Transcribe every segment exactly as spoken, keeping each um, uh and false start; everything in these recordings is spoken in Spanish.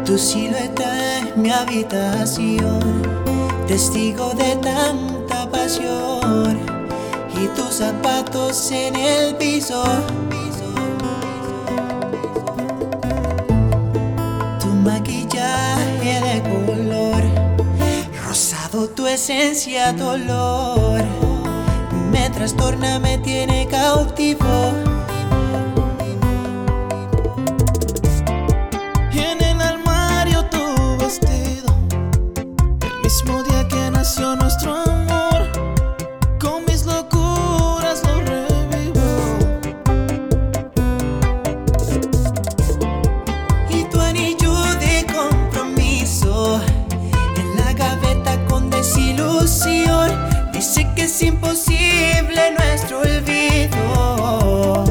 Tu silueta en mi habitación, testigo de tanta pasión, y tus zapatos en el piso. Tu maquillaje de color, rosado tu esencia, dolor, me trastorna, me tiene cautivo. Mismo día que nació nuestro amor, con mis locuras lo revivo. Y tu anillo de compromiso en la gaveta con desilusión, dice que es imposible nuestro olvido.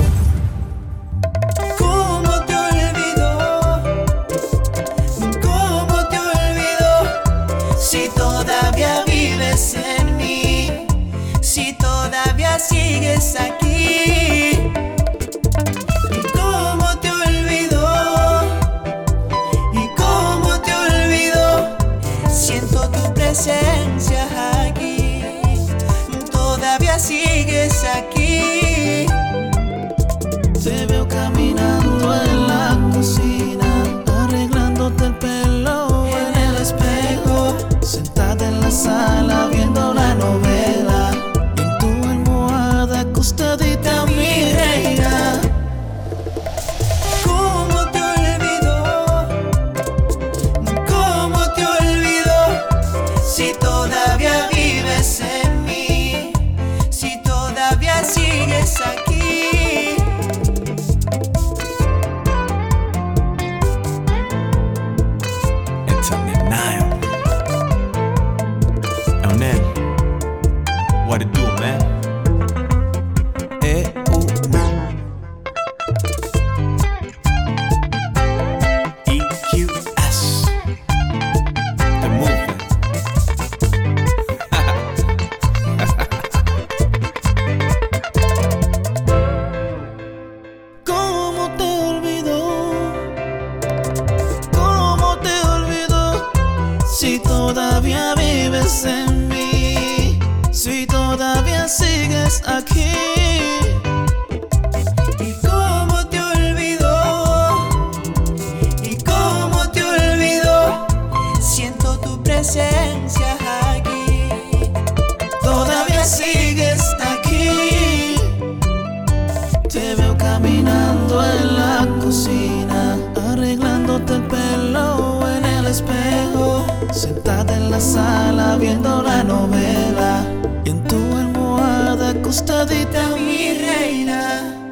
Si todavía vives en mí, si todavía sigues aquí. ¿Y cómo te olvido? ¿Y cómo te olvido? Siento tu presencia aquí, todavía sigues aquí. Te veo caminando en la cocina, arreglándote el pelo en el espejo, sentada en la sala viendo la novela, y en tu almohada acostadita mi reina. ¿Cómo te olvido? ¿Cómo te olvido? Si todavía vives en mí, si todavía sigues aquí. What it do, man? E U E Q S. The movement. ¿Cómo te olvidó? ¿Cómo te olvidó? Si todavía vives en mí, si todavía sigues aquí. ¿Y cómo te olvidó? ¿Y cómo te olvidó? Siento tu presencia aquí, Todavía sigues aquí. Te veo caminando en la cocina, arreglándote el pelo en el espejo, sentada en la sala viendo la novela, y en tu almohada acostadita mi reina.